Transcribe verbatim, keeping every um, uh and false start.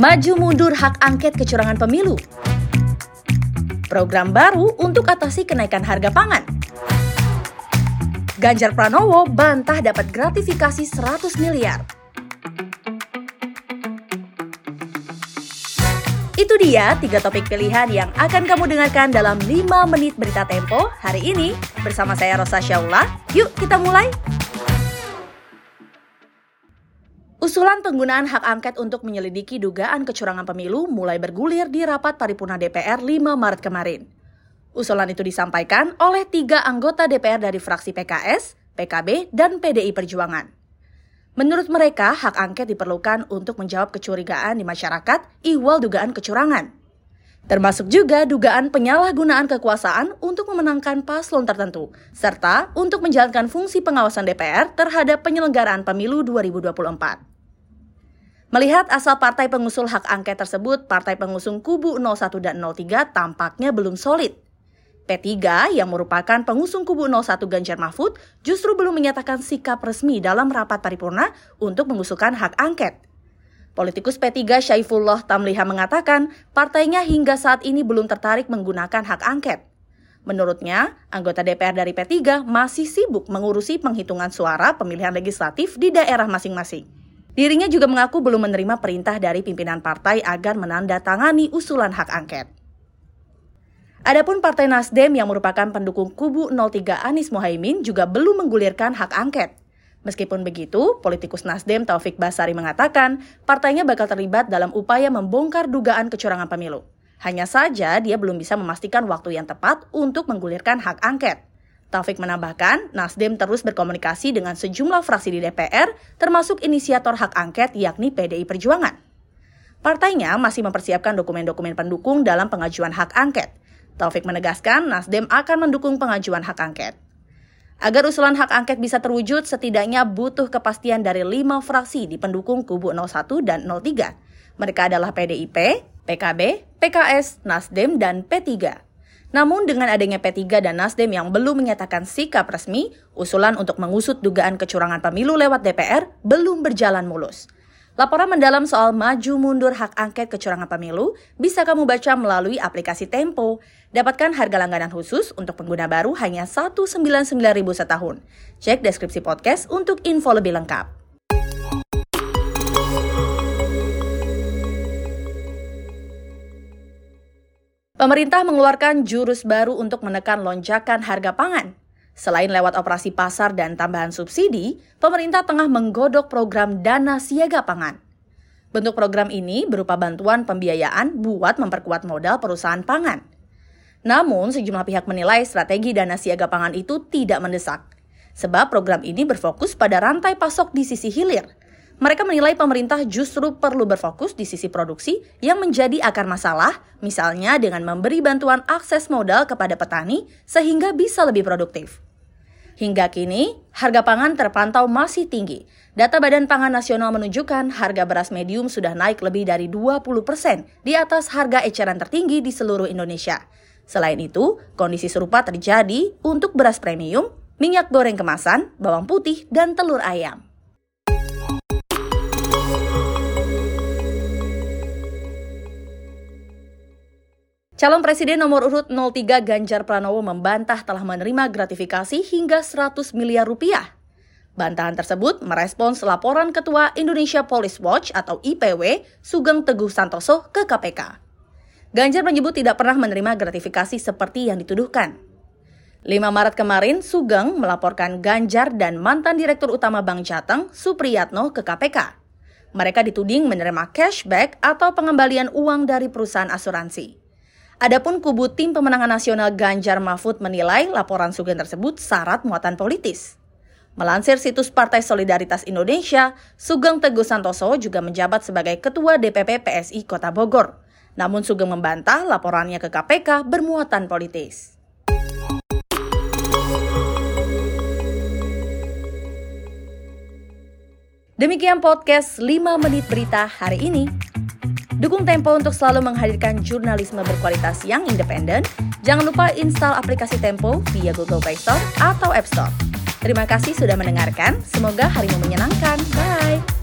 Maju mundur hak angket kecurangan pemilu. Program baru untuk atasi kenaikan harga pangan. Ganjar Pranowo bantah dapat gratifikasi seratus miliar. Itu dia tiga topik pilihan yang akan kamu dengarkan dalam lima menit berita Tempo hari ini bersama saya Rosa Syaula. Yuk kita mulai. Usulan penggunaan hak angket untuk menyelidiki dugaan kecurangan pemilu mulai bergulir di rapat paripurna D P R lima Maret kemarin. Usulan itu disampaikan oleh tiga anggota D P R dari fraksi P K S, P K B, dan P D I Perjuangan. Menurut mereka, hak angket diperlukan untuk menjawab kecurigaan di masyarakat ihwal dugaan kecurangan. Termasuk juga dugaan penyalahgunaan kekuasaan untuk memenangkan paslon tertentu, serta untuk menjalankan fungsi pengawasan D P R terhadap penyelenggaraan pemilu dua ribu dua puluh empat. Melihat asal partai pengusul hak angket tersebut, partai pengusung kubu nol satu dan nol tiga tampaknya belum solid. P tiga yang merupakan pengusung kubu nol satu Ganjar Mahfud justru belum menyatakan sikap resmi dalam rapat paripurna untuk mengusulkan hak angket. Politikus P tiga Syaifullah Tamliha mengatakan partainya hingga saat ini belum tertarik menggunakan hak angket. Menurutnya, anggota D P R dari P tiga masih sibuk mengurusi penghitungan suara pemilihan legislatif di daerah masing-masing. Dirinya juga mengaku belum menerima perintah dari pimpinan partai agar menandatangani usulan hak angket. Adapun Partai Nasdem yang merupakan pendukung kubu nol tiga Anies Mohaimin juga belum menggulirkan hak angket. Meskipun begitu, politikus Nasdem Taufik Basari mengatakan partainya bakal terlibat dalam upaya membongkar dugaan kecurangan pemilu. Hanya saja dia belum bisa memastikan waktu yang tepat untuk menggulirkan hak angket. Taufik menambahkan, Nasdem terus berkomunikasi dengan sejumlah fraksi di D P R, termasuk inisiator hak angket yakni P D I Perjuangan. Partainya masih mempersiapkan dokumen-dokumen pendukung dalam pengajuan hak angket. Taufik menegaskan Nasdem akan mendukung pengajuan hak angket. Agar usulan hak angket bisa terwujud, setidaknya butuh kepastian dari lima fraksi di pendukung kubu nol satu dan nol tiga. Mereka adalah P D I P, P K B, P K S, Nasdem, dan P tiga. Namun dengan adanya P tiga dan Nasdem yang belum menyatakan sikap resmi, usulan untuk mengusut dugaan kecurangan pemilu lewat D P R belum berjalan mulus. Laporan mendalam soal maju mundur hak angket kecurangan pemilu bisa kamu baca melalui aplikasi Tempo. Dapatkan harga langganan khusus untuk pengguna baru hanya seratus sembilan puluh sembilan ribu rupiah setahun. Cek deskripsi podcast untuk info lebih lengkap. Pemerintah mengeluarkan jurus baru untuk menekan lonjakan harga pangan. Selain lewat operasi pasar dan tambahan subsidi, pemerintah tengah menggodok program Dana Siaga Pangan. Bentuk program ini berupa bantuan pembiayaan buat memperkuat modal perusahaan pangan. Namun, sejumlah pihak menilai strategi Dana Siaga Pangan itu tidak mendesak. Sebab program ini berfokus pada rantai pasok di sisi hilir. Mereka menilai pemerintah justru perlu berfokus di sisi produksi yang menjadi akar masalah, misalnya dengan memberi bantuan akses modal kepada petani sehingga bisa lebih produktif. Hingga kini, harga pangan terpantau masih tinggi. Data Badan Pangan Nasional menunjukkan harga beras medium sudah naik lebih dari dua puluh persen di atas harga eceran tertinggi di seluruh Indonesia. Selain itu, kondisi serupa terjadi untuk beras premium, minyak goreng kemasan, bawang putih, dan telur ayam. Calon Presiden nomor urut nol tiga Ganjar Pranowo membantah telah menerima gratifikasi hingga seratus miliar rupiah. Bantahan tersebut merespons laporan Ketua Indonesia Police Watch atau I P W Sugeng Teguh Santoso ke K P K. Ganjar menyebut tidak pernah menerima gratifikasi seperti yang dituduhkan. lima Maret kemarin, Sugeng melaporkan Ganjar dan mantan Direktur Utama Bank Jateng, Supriyatno, ke K P K. Mereka dituding menerima cashback atau pengembalian uang dari perusahaan asuransi. Adapun kubu tim pemenangan nasional Ganjar Mahfud menilai laporan Sugeng tersebut syarat muatan politis. Melansir situs Partai Solidaritas Indonesia, Sugeng Teguh Santoso juga menjabat sebagai Ketua D P P P S I Kota Bogor. Namun Sugeng membantah laporannya ke K P K bermuatan politis. Demikian podcast lima menit berita hari ini. Dukung Tempo untuk selalu menghadirkan jurnalisme berkualitas yang independen. Jangan lupa install aplikasi Tempo via Google Play Store atau App Store. Terima kasih sudah mendengarkan. Semoga harimu menyenangkan. Bye!